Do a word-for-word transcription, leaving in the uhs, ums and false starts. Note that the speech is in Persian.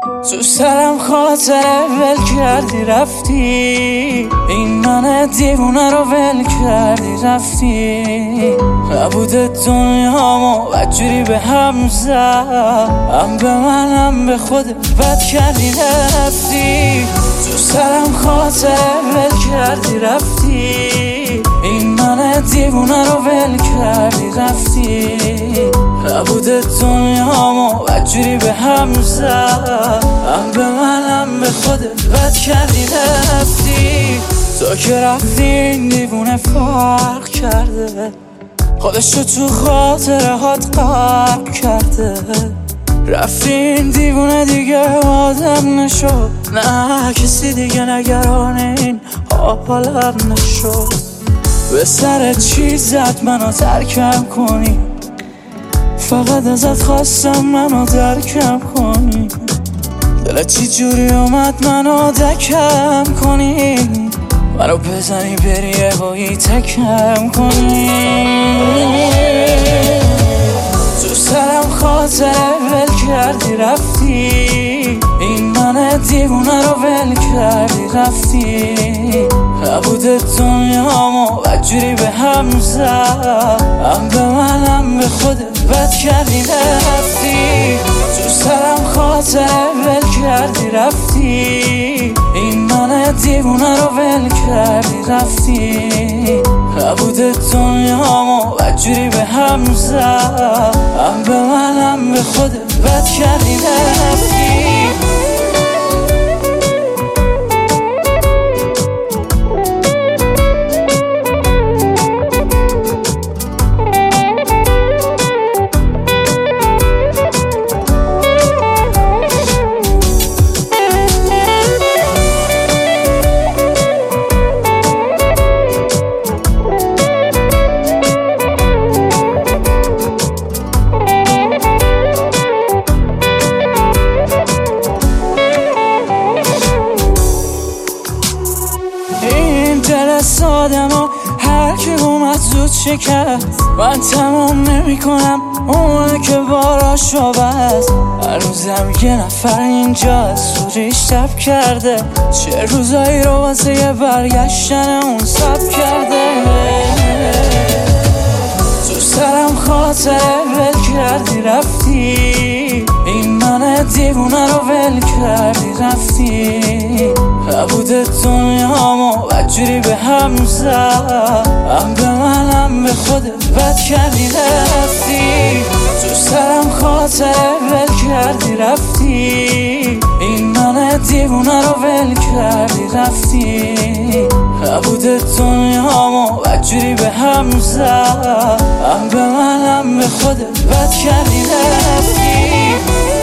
تو سرم خاطره ول کردی رفتی، این من دیوونه رو ول کردی رفتی. نبوده دنیامو بدجوری به هم زد، هم به من هم به خودت بد کردی رفتی. تو سرم خاطره ول کردی رفتی، این من دیوونه رو ول کردی رفتی. نبوده دنیامو بدجوری به هم زد، هم به من هم به خودت بد کردی رفتی. تو که رفتی این دیوونه فرق کرده، خودشو تو خاطره هات غرق کرده. رفتی این دیوونه دیگه آدم نشد، نه کسی دیگه نگران این حالم نشد. به سر چی زد منو ترکم کنی، فقط ازت خواستم منو درکم کنی. دلت چی جوری اومد منو دکم کنی، منو بزنی بری یهویی تکم کنی. تو سرم خاطره ول کردی رفتی، این من دیوونه رو ول کردی رفتی. نبوده دنیامو بدجوری به هم زد، هم به من هم به خودت بد کردی رفتی. تو سرم خاطره ول کردی رفتی، این من دیوونه رو ول کردی رفتی. نبوده دنیامو بدجوری به هم زد، هم به من هم به خودت بد کردی رفتی. دل سادمو هر کی اومد زود شکست، من تمام نمی کنم اونه که باراشو بست. هر روزم یه نفر اینجا سوریش تب کرده، چه روزایی رو واسه یه برگشتن اون سب کرده. تو سرم خاطره ول کردی رفتی، این من دیوونه رو ول کردی رفتی. نبوده دنیامو بدجوری به هم زد، هم به من هم به خودت بد کردی رفتی. تو سرم خاطره ول کردی رفتی، این من دیوونه رو ول کردی رفتی. نبوده دنیامو بدجوری به هم زد، هم به من هم به خودت بد کردی رفتی.